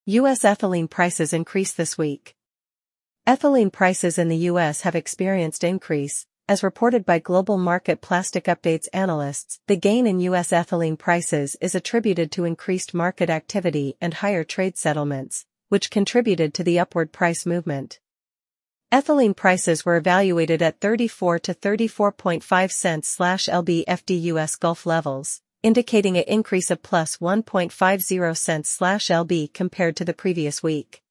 U.S. ethylene prices increase this week. Ethylene prices in the U.S. have experienced increase, as reported by Global Market Plastic Updates analysts. The gain in U.S. ethylene prices is attributed to increased market activity and higher trade settlements, which contributed to the upward price movement. Ethylene prices were evaluated at 34 to 34.5 cents/lb/FD U.S. Gulf levels, indicating an increase of plus 1.50 cents/lb compared to the previous week.